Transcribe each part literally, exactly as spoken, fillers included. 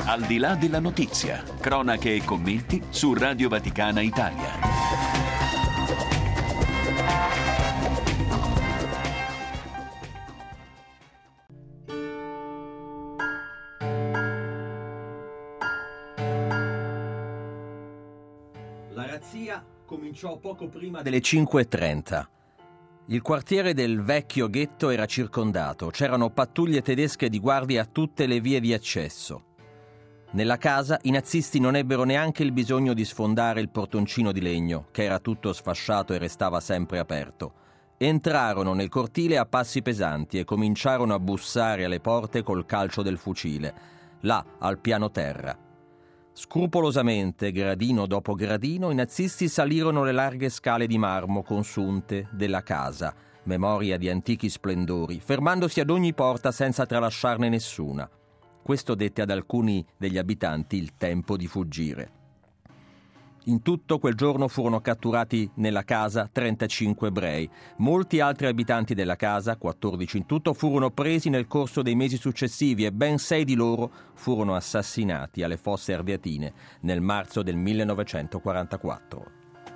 Al di là della notizia, cronache e commenti su Radio Vaticana Italia. La razzia cominciò poco prima delle cinque e trenta. Il quartiere del vecchio ghetto era circondato, c'erano pattuglie tedesche di guardia a tutte le vie di accesso. Nella casa i nazisti non ebbero neanche il bisogno di sfondare il portoncino di legno, che era tutto sfasciato e restava sempre aperto. Entrarono nel cortile a passi pesanti e cominciarono a bussare alle porte col calcio del fucile, là al piano terra. Scrupolosamente, gradino dopo gradino, i nazisti salirono le larghe scale di marmo consunte della casa, memoria di antichi splendori, fermandosi ad ogni porta senza tralasciarne nessuna. Questo dette ad alcuni degli abitanti il tempo di fuggire. In tutto quel giorno furono catturati nella casa trentacinque ebrei. Molti altri abitanti della casa, quattordici in tutto, furono presi nel corso dei mesi successivi e ben sei di loro furono assassinati alle Fosse Ardeatine nel marzo del millenovecentoquarantaquattro.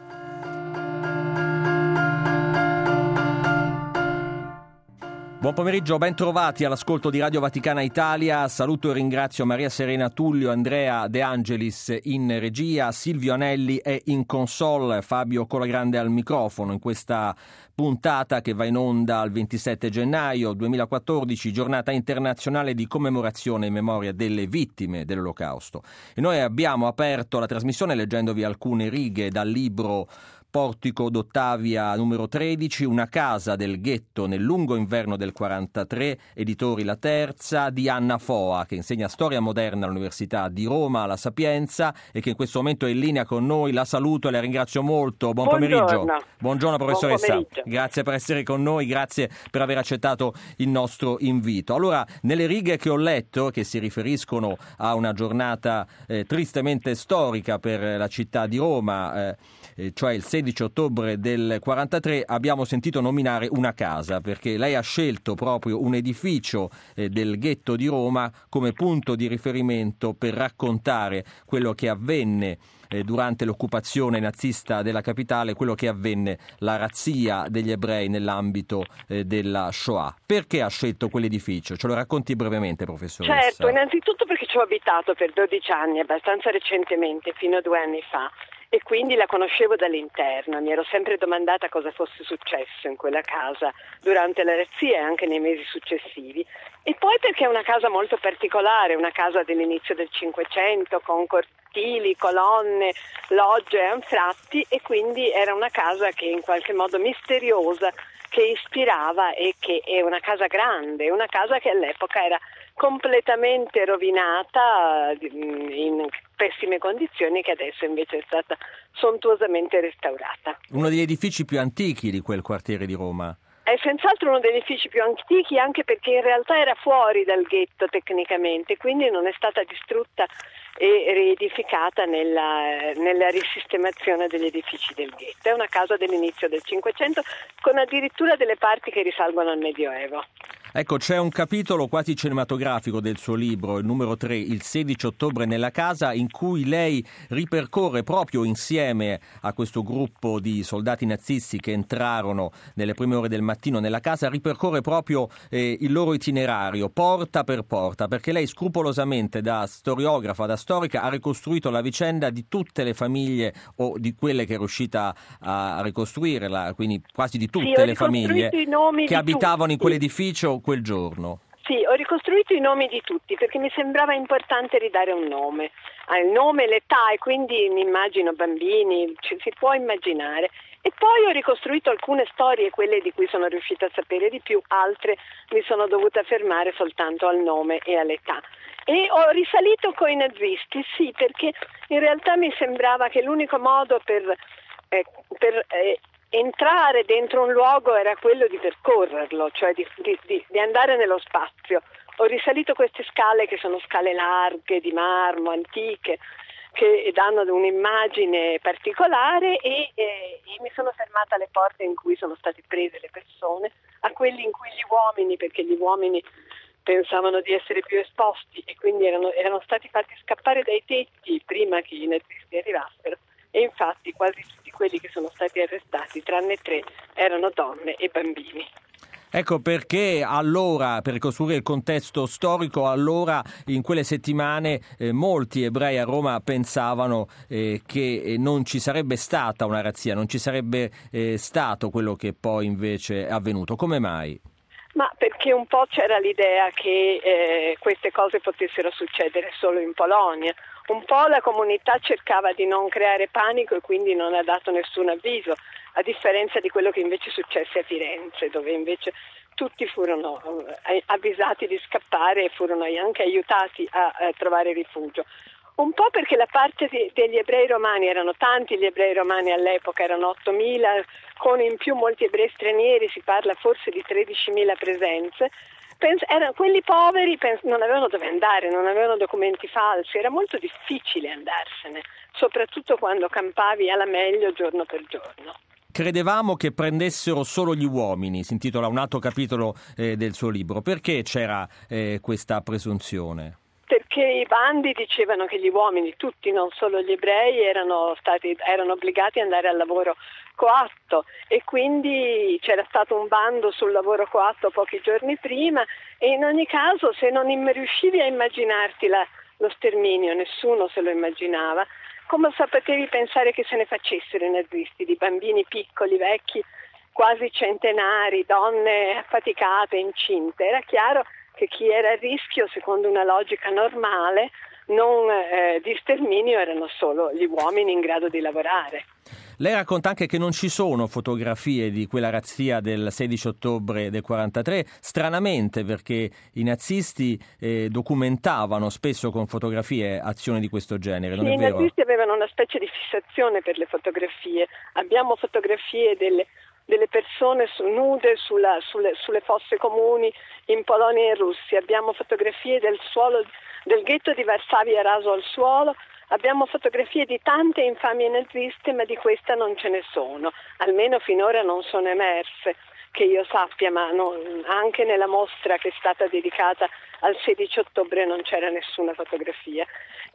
Buon pomeriggio, ben trovati all'ascolto di Radio Vaticana Italia. Saluto e ringrazio Maria Serena Tullio, Andrea De Angelis in regia, Silvio Anelli è in console, Fabio Colagrande al microfono in questa puntata che va in onda il ventisette gennaio duemilaquattordici, giornata internazionale di commemorazione in memoria delle vittime dell'Olocausto. E noi abbiamo aperto la trasmissione leggendovi alcune righe dal libro Portico d'Ottavia numero tredici, Una casa del ghetto nel lungo inverno del quarantatré, editori La Terza, di Anna Foa, che insegna storia moderna all'Università di Roma, alla Sapienza, e che in questo momento è in linea con noi. La saluto e la ringrazio molto. Buon Buongiorno. pomeriggio. Buongiorno professoressa. Buon pomeriggio. Grazie per essere con noi, grazie per aver accettato il nostro invito. Allora, nelle righe che ho letto, che si riferiscono a una giornata eh, tristemente storica per la città di Roma, eh, eh, cioè il sedici ottobre del quarantatré, abbiamo sentito nominare una casa, perché lei ha scelto proprio un edificio eh, del ghetto di Roma come punto di riferimento per raccontare quello che avvenne eh, durante l'occupazione nazista della capitale, quello che avvenne, la razzia degli ebrei nell'ambito eh, della Shoah. Perché ha scelto quell'edificio? Ce lo racconti brevemente, professoressa? Certo, innanzitutto perché ci ho abitato per dodici anni, abbastanza recentemente, fino a due anni fa. E quindi la conoscevo dall'interno, mi ero sempre domandata cosa fosse successo in quella casa durante la razzia e anche nei mesi successivi. E poi perché è una casa molto particolare, una casa dell'inizio del Cinquecento con cortili, colonne, logge e anfratti, e quindi era una casa che in qualche modo misteriosa, che ispirava, e che è una casa grande, una casa che all'epoca era completamente rovinata, in pessime condizioni, che adesso invece è stata sontuosamente restaurata. Uno degli edifici più antichi di quel quartiere di Roma. È senz'altro uno degli edifici più antichi, anche perché in realtà era fuori dal ghetto tecnicamente, quindi non è stata distrutta e riedificata nella, nella risistemazione degli edifici del ghetto. È una casa dell'inizio del Cinquecento, con addirittura delle parti che risalgono al Medioevo. Ecco, c'è un capitolo quasi cinematografico del suo libro, il numero tre, Il sedici ottobre nella casa, in cui lei ripercorre proprio insieme a questo gruppo di soldati nazisti che entrarono nelle prime ore del mattino nella casa, ripercorre proprio eh, il loro itinerario, porta per porta, perché lei scrupolosamente, da storiografa, da storica, ha ricostruito la vicenda di tutte le famiglie, o di quelle che è riuscita a ricostruirla, quindi quasi di tutte sì, le famiglie che abitavano tutti. in quell'edificio quel giorno. Sì, ho ricostruito i nomi di tutti perché mi sembrava importante ridare un nome, ah, il nome, l'età, e quindi mi immagino bambini, ci si può immaginare. E poi ho ricostruito alcune storie, quelle di cui sono riuscita a sapere di più, altre mi sono dovuta fermare soltanto al nome e all'età. E ho risalito coi nazisti, sì, perché in realtà mi sembrava che l'unico modo per, eh, per eh, entrare dentro un luogo era quello di percorrerlo, cioè di, di, di, di andare nello spazio. Ho risalito queste scale, che sono scale larghe, di marmo, antiche, che danno un'immagine particolare, e, e, e mi sono fermata alle porte in cui sono state prese le persone, a quelli in cui gli uomini, perché gli uomini pensavano di essere più esposti e quindi erano, erano stati fatti scappare dai tetti prima che i nazisti arrivassero, e infatti quasi tutti quelli che sono stati arrestati, tranne tre, erano donne e bambini. Ecco perché allora, per ricostruire il contesto storico, allora in quelle settimane eh, molti ebrei a Roma pensavano eh, che non ci sarebbe stata una razzia, non ci sarebbe eh, stato quello che poi invece è avvenuto. Come mai? Ma perché un po' c'era l'idea che eh, queste cose potessero succedere solo in Polonia. Un po' la comunità cercava di non creare panico e quindi non ha dato nessun avviso, a differenza di quello che invece successe a Firenze, dove invece tutti furono eh, avvisati di scappare e furono anche aiutati a, a trovare rifugio. Un po' perché la parte di, degli ebrei romani, erano tanti gli ebrei romani all'epoca, erano ottomila, con in più molti ebrei stranieri, si parla forse di tredicimila presenze. Pens- erano, quelli poveri pens- non avevano dove andare, non avevano documenti falsi, era molto difficile andarsene, soprattutto quando campavi alla meglio giorno per giorno. Credevamo che prendessero solo gli uomini, si intitola un altro capitolo eh, del suo libro. Perché c'era eh, questa presunzione? Perché i bandi dicevano che gli uomini, tutti, non solo gli ebrei, erano stati erano obbligati ad andare al lavoro coatto, e quindi c'era stato un bando sul lavoro coatto pochi giorni prima, e in ogni caso se non riuscivi a immaginarti la, lo sterminio, nessuno se lo immaginava, come potevi pensare che se ne facessero i nazisti di bambini piccoli, vecchi, quasi centenari, donne affaticate, incinte? Era chiaro che chi era a rischio, secondo una logica normale, non eh, di sterminio, erano solo gli uomini in grado di lavorare. Lei racconta anche che non ci sono fotografie di quella razzia del sedici ottobre del quarantatré, stranamente, perché i nazisti eh, documentavano spesso con fotografie azioni di questo genere, non sì, è vero? I nazisti avevano una specie di fissazione per le fotografie. Abbiamo fotografie delle delle persone su, nude sulla, sulle, sulle fosse comuni in Polonia e in Russia, abbiamo fotografie del suolo del ghetto di Varsavia raso al suolo, abbiamo fotografie di tante infamie naziste, ma di questa non ce ne sono, almeno finora non sono emerse, che io sappia, ma non, anche nella mostra che è stata dedicata al sedici ottobre non c'era nessuna fotografia.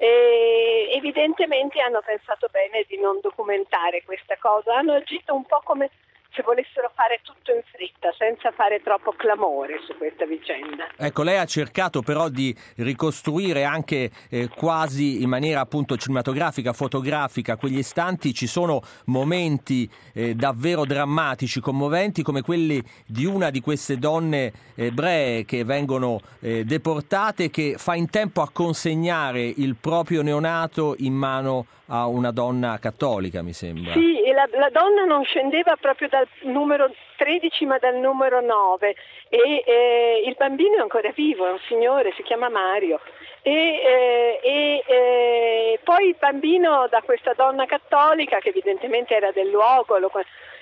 E evidentemente hanno pensato bene di non documentare questa cosa, hanno agito un po' come se volessero fare tutto in fretta, senza fare troppo clamore su questa vicenda. Ecco, lei ha cercato però di ricostruire anche eh, quasi in maniera appunto cinematografica, fotografica, quegli istanti. Ci sono momenti eh, davvero drammatici, commoventi, come quelli di una di queste donne ebree che vengono eh, deportate, che fa in tempo a consegnare il proprio neonato in mano a una donna cattolica, mi sembra. Sì, e la, la donna non scendeva proprio dal numero tredici ma dal numero nove, e eh, il bambino è ancora vivo, è un signore, si chiama Mario, e, eh, e eh, poi il bambino da questa donna cattolica, che evidentemente era del luogo, lo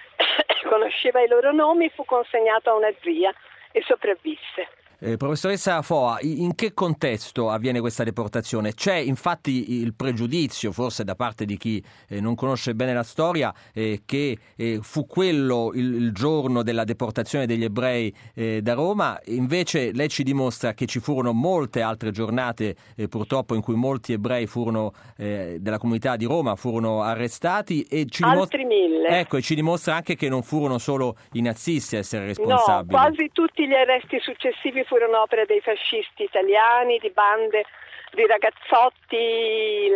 conosceva i loro nomi, fu consegnato a una zia e sopravvisse. Eh, professoressa Foa, in che contesto avviene questa deportazione? C'è infatti il pregiudizio, forse da parte di chi eh, non conosce bene la storia, eh, che eh, fu quello il, il giorno della deportazione degli ebrei eh, da Roma. Invece lei ci dimostra che ci furono molte altre giornate eh, purtroppo in cui molti ebrei furono eh, della comunità di Roma furono arrestati, e ci altri dimostra, mille. Ecco, e ci dimostra anche che non furono solo i nazisti a essere responsabili. No, quasi tutti gli arresti successivi furono opera dei fascisti italiani, di bande di ragazzotti,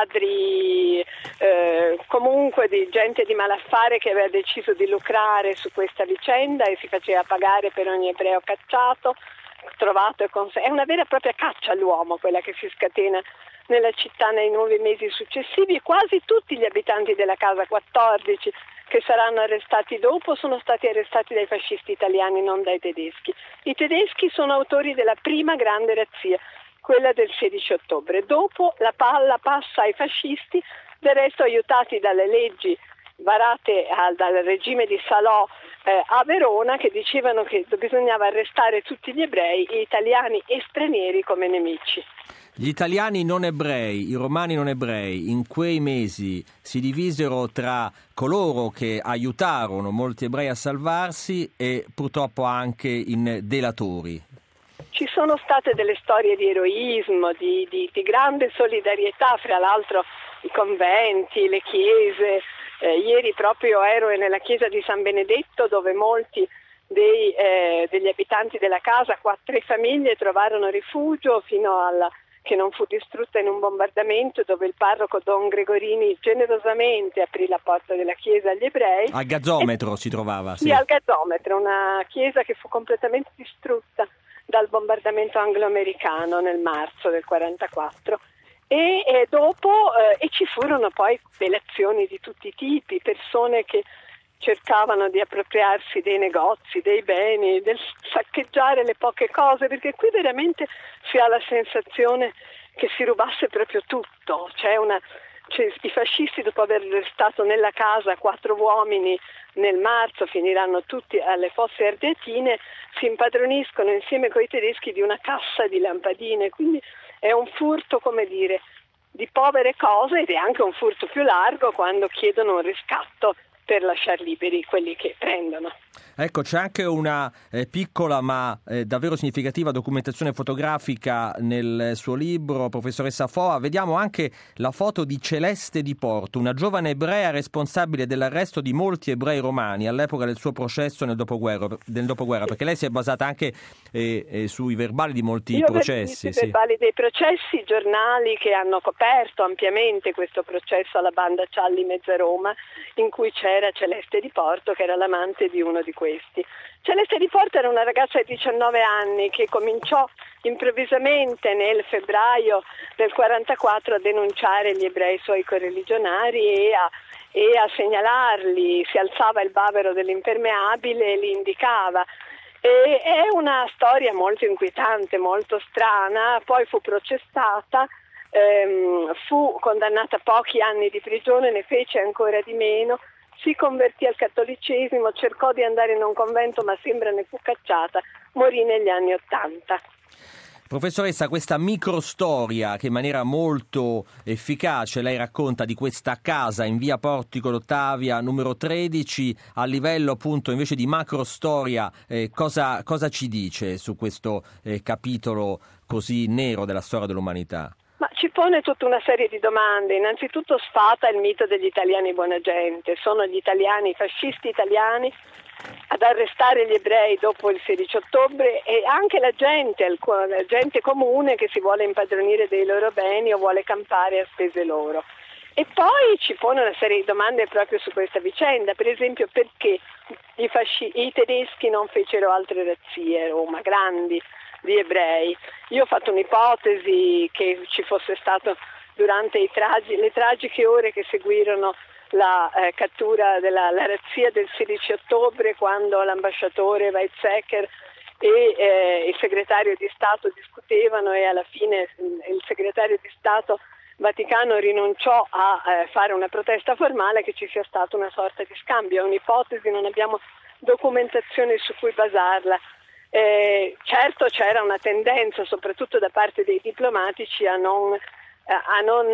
ladri, eh, comunque di gente di malaffare che aveva deciso di lucrare su questa vicenda e si faceva pagare per ogni ebreo cacciato, trovato e cons- È una vera e propria caccia all'uomo quella che si scatena nella città nei nove mesi successivi, e quasi tutti gli abitanti della casa quattordici che saranno arrestati dopo sono stati arrestati dai fascisti italiani, non dai tedeschi. I tedeschi sono autori della prima grande razzia, quella del sedici ottobre. Dopo la palla passa ai fascisti, del resto aiutati dalle leggi varate al, dal regime di Salò eh, a Verona, che dicevano che bisognava arrestare tutti gli ebrei, italiani e stranieri, come nemici. Gli italiani non ebrei, i romani non ebrei, in quei mesi si divisero tra coloro che aiutarono molti ebrei a salvarsi e purtroppo anche in delatori. ci sono state delle storie di eroismo, di, di, di grande solidarietà, fra l'altro i conventi, le chiese. Eh, ieri proprio ero nella chiesa di San Benedetto, dove molti dei, eh, degli abitanti della casa, quattro tre famiglie, trovarono rifugio fino alla che non fu distrutta in un bombardamento, dove il parroco Don Gregorini generosamente aprì la porta della chiesa agli ebrei. Al gazzometro e, si trovava. Sì, sì, al gazzometro, una chiesa che fu completamente distrutta dal bombardamento anglo-americano nel marzo del quarantaquattro. E, e dopo eh, e ci furono poi delazioni di tutti i tipi, persone che cercavano di appropriarsi dei negozi, dei beni, del saccheggiare le poche cose, perché qui veramente si ha la sensazione che si rubasse proprio tutto. C'è una, c'è, i fascisti, dopo aver arrestato nella casa quattro uomini nel marzo, finiranno tutti alle Fosse Ardeatine, si impadroniscono insieme coi tedeschi di una cassa di lampadine, quindi è un furto, come dire, di povere cose, ed è anche un furto più largo quando chiedono un riscatto per lasciar liberi quelli che prendono. Ecco, c'è anche una eh, piccola ma eh, davvero significativa documentazione fotografica nel suo libro, professoressa Foa. Vediamo anche la foto di Celeste Di Porto, una giovane ebrea responsabile dell'arresto di molti ebrei romani all'epoca del suo processo nel dopoguerra, del dopoguerra, perché lei si è basata anche eh, eh, sui verbali di molti Io processi. I sì. verbali dei processi, giornali che hanno coperto ampiamente questo processo alla banda Cialli Mezza Roma, in cui c'era Celeste Di Porto, che era l'amante di uno di questi. Celeste Di Porto era una ragazza di diciannove anni che cominciò improvvisamente nel febbraio del quarantaquattro a denunciare gli ebrei suoi correligionari e a, e a segnalarli. Si alzava il bavero dell'impermeabile e li indicava. E è una storia molto inquietante, molto strana. Poi fu processata, ehm, fu condannata a pochi anni di prigione, ne fece ancora di meno. Si convertì al cattolicesimo, cercò di andare in un convento, ma sembra ne fu cacciata, morì negli anni Ottanta. Professoressa, questa microstoria che in maniera molto efficace lei racconta di questa casa in via Portico d'Ottavia numero tredici, a livello appunto invece di macrostoria, eh, cosa, cosa ci dice su questo eh, capitolo così nero della storia dell'umanità? Ma ci pone tutta una serie di domande. Innanzitutto sfata il mito degli italiani buona gente. Sono gli italiani, i fascisti italiani, ad arrestare gli ebrei dopo il sedici ottobre, e anche la gente, la gente comune che si vuole impadronire dei loro beni o vuole campare a spese loro. E poi ci pone una serie di domande proprio su questa vicenda, per esempio perché i, fasci- i tedeschi non fecero altre razzie a Roma, grandi, di ebrei. Io ho fatto un'ipotesi che ci fosse stato durante i tragi- le tragiche ore che seguirono la eh, cattura della la razzia del sedici ottobre, quando l'ambasciatore Weizsäcker e eh, il segretario di Stato discutevano, e alla fine il segretario di Stato Vaticano rinunciò a eh, fare una protesta formale, che ci sia stata una sorta di scambio. È un'ipotesi, non abbiamo documentazione su cui basarla. Eh, certo c'era una tendenza, soprattutto da parte dei diplomatici, a non, a non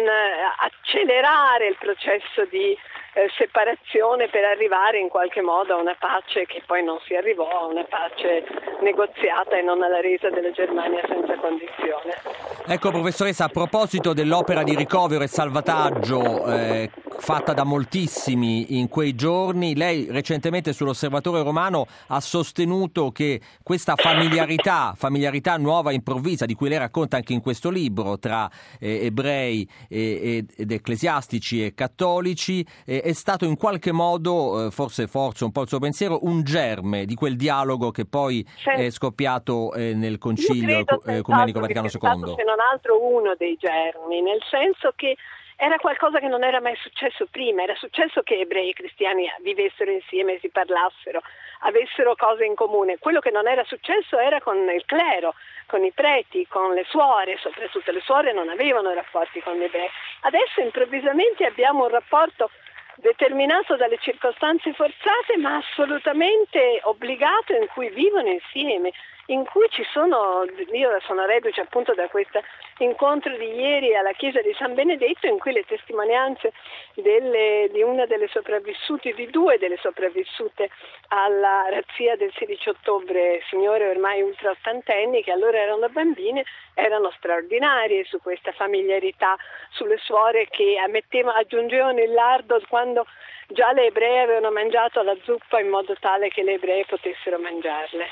accelerare il processo di eh, separazione per arrivare in qualche modo a una pace, che poi non si arrivò, a una pace negoziata e non alla resa della Germania senza condizione. Ecco, professoressa, a proposito dell'opera di ricovero e salvataggio eh, fatta da moltissimi in quei giorni, lei recentemente sull'Osservatore Romano ha sostenuto che questa familiarità, familiarità nuova improvvisa, di cui lei racconta anche in questo libro, tra eh, ebrei e, ed ecclesiastici e cattolici, eh, è stato in qualche modo, eh, forse forse un po' il suo pensiero, un germe di quel dialogo che poi è scoppiato eh, nel Concilio Ecumenico Vaticano secondo. Se non altro uno dei germi, nel senso che era qualcosa che non era mai successo prima. Era successo che ebrei e cristiani vivessero insieme, si parlassero, avessero cose in comune. Quello che non era successo era con il clero, con i preti, con le suore. Soprattutto le suore non avevano rapporti con gli ebrei. Adesso improvvisamente abbiamo un rapporto determinato dalle circostanze forzate, ma assolutamente obbligato, in cui vivono insieme. in cui ci sono, io sono reduce appunto da questo incontro di ieri alla chiesa di San Benedetto, in cui le testimonianze delle, di una delle sopravvissute, di due delle sopravvissute alla razzia del sedici ottobre, signore ormai ultra ottantenni, che allora erano bambine, erano straordinarie su questa familiarità, sulle suore che mettevano, aggiungevano il lardo quando già le ebree avevano mangiato la zuppa in modo tale che le ebree potessero mangiarle.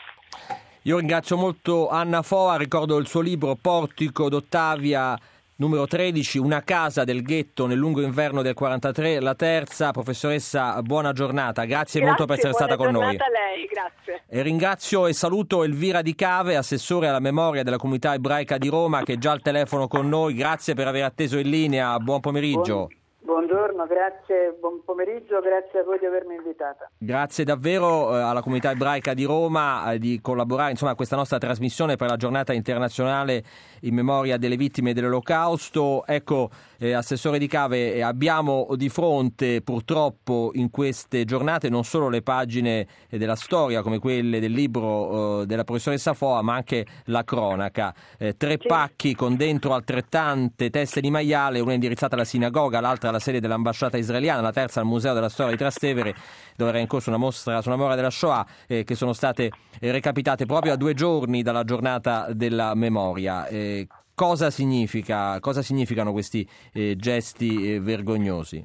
Io ringrazio molto Anna Foa, ricordo il suo libro Portico d'Ottavia, numero tredici, Una casa del ghetto nel lungo inverno del quarantatré, la terza. Professoressa, buona giornata, grazie, grazie molto per essere stata con noi. Buona giornata a lei, grazie. E ringrazio e saluto Elvira Di Cave, assessore alla memoria della comunità ebraica di Roma, che è già al telefono con noi. Grazie per aver atteso in linea, buon pomeriggio. Buon... Buongiorno, grazie, buon pomeriggio, grazie a voi di avermi invitata. Grazie davvero eh, alla comunità ebraica di Roma eh, di collaborare insomma a questa nostra trasmissione per la giornata internazionale in memoria delle vittime dell'Olocausto. Ecco, eh, Assessore Di Cave, eh, abbiamo di fronte purtroppo in queste giornate non solo le pagine eh, della storia come quelle del libro eh, della professoressa Foa, ma anche la cronaca. Eh, tre sì. pacchi con dentro altrettante teste di maiale, una indirizzata alla sinagoga, l'altra alla sede dell'ambasciata israeliana, la terza al Museo della Storia di Trastevere, dove era in corso una mostra sulla memoria della Shoah, eh, che sono state eh, recapitate proprio a due giorni dalla giornata della memoria. Eh, cosa significa, cosa significano questi eh, gesti eh, vergognosi?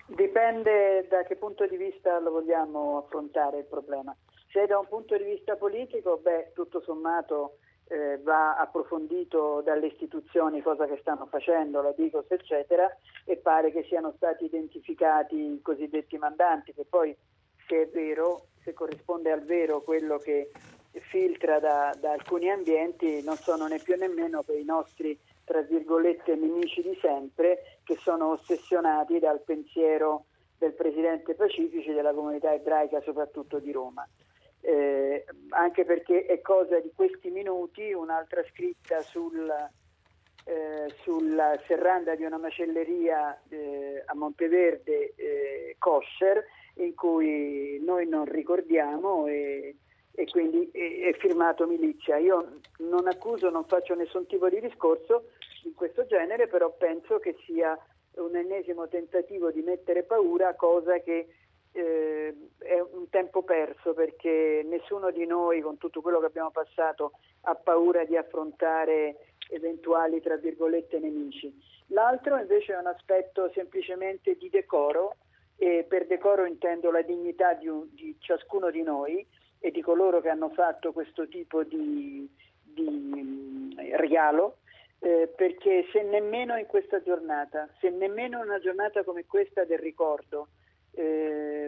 Dipende da che punto di vista lo vogliamo affrontare il problema. Se da un punto di vista politico, beh, tutto sommato Eh, va approfondito dalle istituzioni cosa che stanno facendo, la Digos eccetera, e pare che siano stati identificati i cosiddetti mandanti, che poi, se è vero, se corrisponde al vero quello che filtra da, da alcuni ambienti, non sono né più nemmeno quei nostri, tra virgolette, nemici di sempre, che sono ossessionati dal pensiero del presidente Pacifici della comunità ebraica, soprattutto di Roma. Eh, anche perché è cosa di questi minuti un'altra scritta sul, eh, sulla serranda di una macelleria eh, a Monteverde, eh, kosher, in cui noi non ricordiamo e, e quindi è, è firmato milizia. Io non accuso, non faccio nessun tipo di discorso in questo genere, però penso che sia un ennesimo tentativo di mettere paura, cosa che Eh, è un tempo perso, perché nessuno di noi, con tutto quello che abbiamo passato, ha paura di affrontare eventuali, tra virgolette, nemici. L'altro invece è un aspetto semplicemente di decoro, e per decoro intendo la dignità di, un, di ciascuno di noi e di coloro che hanno fatto questo tipo di, di mh, regalo, eh, perché se nemmeno in questa giornata, se nemmeno in una giornata come questa del ricordo, Eh,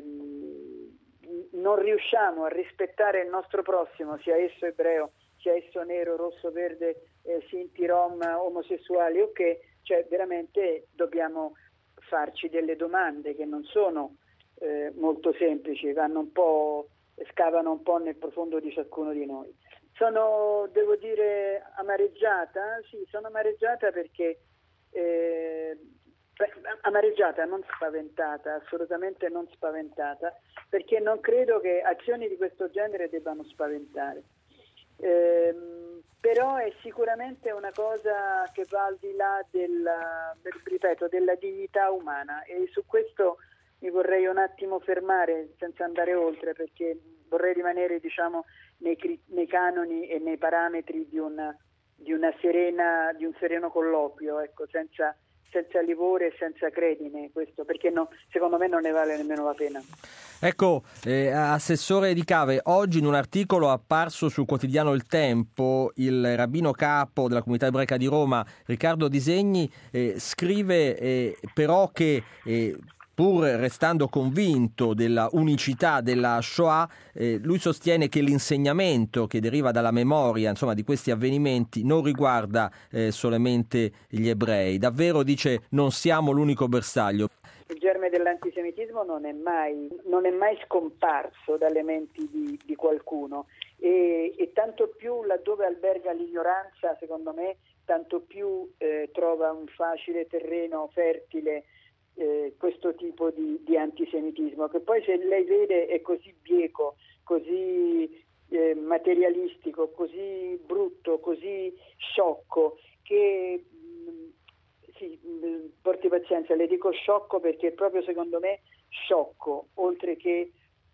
non riusciamo a rispettare il nostro prossimo, sia esso ebreo, sia esso nero, rosso, verde, eh, sinti, rom, omosessuali, ok, cioè veramente dobbiamo farci delle domande che non sono eh, molto semplici, vanno un po', scavano un po' nel profondo di ciascuno di noi. Sono, devo dire, amareggiata, sì, sono amareggiata perché eh, amareggiata, non spaventata, assolutamente non spaventata, perché non credo che azioni di questo genere debbano spaventare. Ehm, però è sicuramente una cosa che va al di là della, ripeto, della dignità umana, e su questo mi vorrei un attimo fermare senza andare oltre, perché vorrei rimanere, diciamo, nei, nei canoni e nei parametri di una, di una serena, di un sereno colloquio, ecco, senza senza livore e senza credine, questo perché no, secondo me non ne vale nemmeno la pena. Ecco, eh, Assessore Di Cave, oggi in un articolo apparso sul quotidiano Il Tempo, il rabbino capo della comunità ebraica di Roma, Riccardo Disegni, eh, scrive eh, però che eh, pur restando convinto della unicità della Shoah, eh, lui sostiene che l'insegnamento che deriva dalla memoria, insomma, di questi avvenimenti non riguarda eh, solamente gli ebrei. Davvero, dice, non siamo l'unico bersaglio. Il germe dell'antisemitismo non è mai, non è mai scomparso dalle menti di, di qualcuno, e, e tanto più laddove alberga l'ignoranza, secondo me, tanto più eh, trova un facile terreno fertile Eh, questo tipo di, di antisemitismo, che poi, se lei vede, è così bieco, così eh, materialistico, così brutto, così sciocco, che mh, sì, mh, porti pazienza, le dico sciocco perché proprio secondo me sciocco, oltre che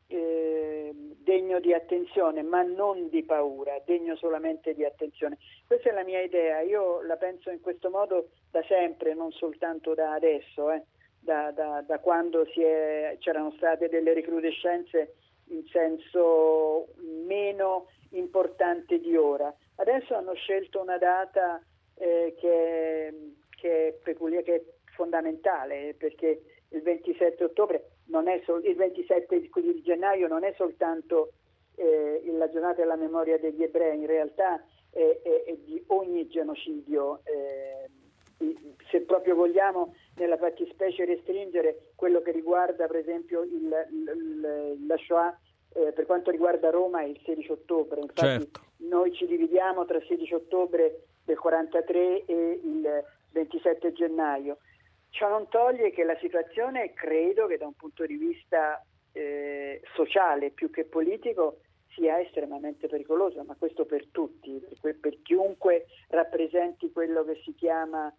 eh, degno di attenzione, ma non di paura, degno solamente di attenzione. Questa è la mia idea, io la penso in questo modo da sempre, non soltanto da adesso, eh. Da, da, da quando si è, c'erano state delle recrudescenze in senso meno importante di ora. Adesso hanno scelto una data eh, che, che è peculiare, che è fondamentale, perché il ventisette ottobre non è sol- il ventisette di gennaio non è soltanto eh, la giornata della memoria degli ebrei, in realtà è, è, è di ogni genocidio. Eh, se proprio vogliamo nella fattispecie restringere quello che riguarda per esempio il, il, la Shoah, eh, per quanto riguarda Roma è il sedici ottobre, infatti certo. Noi ci dividiamo tra sedici ottobre del quarantatré e il ventisette gennaio. Ciò non toglie che la situazione, credo che da un punto di vista eh, sociale più che politico sia estremamente pericolosa, ma questo per tutti, per, per chiunque rappresenti quello che si chiama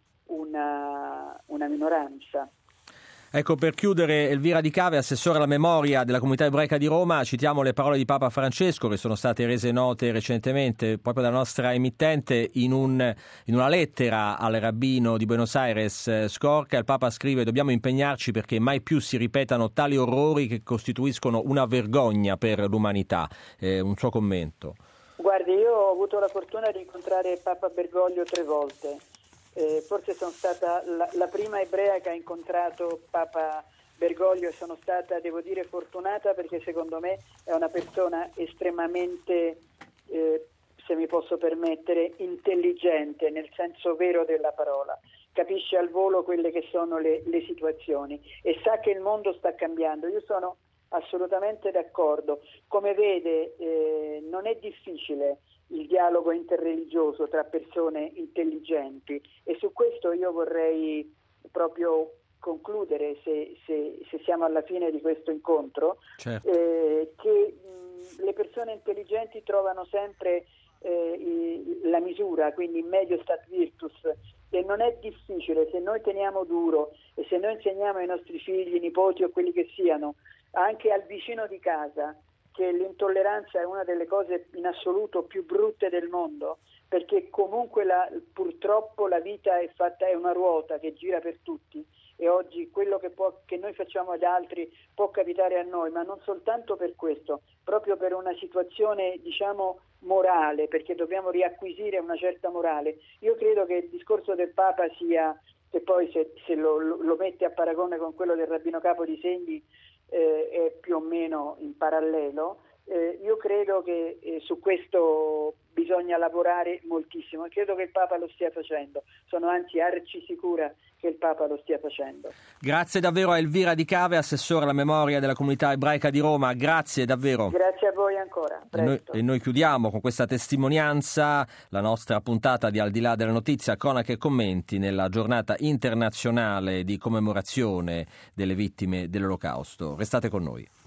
una, una minoranza. Ecco, per chiudere, Elvira Di Cave, assessore alla memoria della comunità ebraica di Roma, citiamo le parole di Papa Francesco che sono state rese note recentemente proprio dalla nostra emittente in, un, in una lettera al rabbino di Buenos Aires, Scorca. Il Papa scrive: dobbiamo impegnarci perché mai più si ripetano tali orrori che costituiscono una vergogna per l'umanità. Eh, un suo commento. Guardi, io ho avuto la fortuna di incontrare Papa Bergoglio tre volte. Eh, forse sono stata la, la prima ebrea che ha incontrato Papa Bergoglio e sono stata, devo dire, fortunata perché secondo me è una persona estremamente, eh, se mi posso permettere, intelligente nel senso vero della parola. Capisce al volo quelle che sono le, le situazioni e sa che il mondo sta cambiando. Io sono assolutamente d'accordo. Come vede, eh, non è difficile il dialogo interreligioso tra persone intelligenti e su questo io vorrei proprio concludere, se, se, se siamo alla fine di questo incontro, certo. eh, che mh, le persone intelligenti trovano sempre eh, i, la misura, quindi medio stat virtus, e non è difficile se noi teniamo duro e se noi insegniamo ai nostri figli, nipoti o quelli che siano, anche al vicino di casa, che l'intolleranza è una delle cose in assoluto più brutte del mondo, perché comunque la, purtroppo la vita è fatta, è una ruota che gira per tutti e oggi quello che, può, che noi facciamo agli altri può capitare a noi, ma non soltanto per questo, proprio per una situazione, diciamo, morale, perché dobbiamo riacquisire una certa morale. Io credo che il discorso del Papa sia, se poi se, se lo, lo mette a paragone con quello del Rabbino Capo di Segni, Eh, è più o meno in parallelo. Eh, io credo che eh, su questo bisogna lavorare moltissimo e credo che il Papa lo stia facendo. Sono anzi arci sicura che il Papa lo stia facendo. Grazie davvero a Elvira Di Cave, assessore alla memoria della comunità ebraica di Roma. Grazie davvero. Grazie a voi ancora. E noi, e noi chiudiamo con questa testimonianza la nostra puntata di Al di là della notizia, cronache e commenti nella giornata internazionale di commemorazione delle vittime dell'Olocausto. Restate con noi.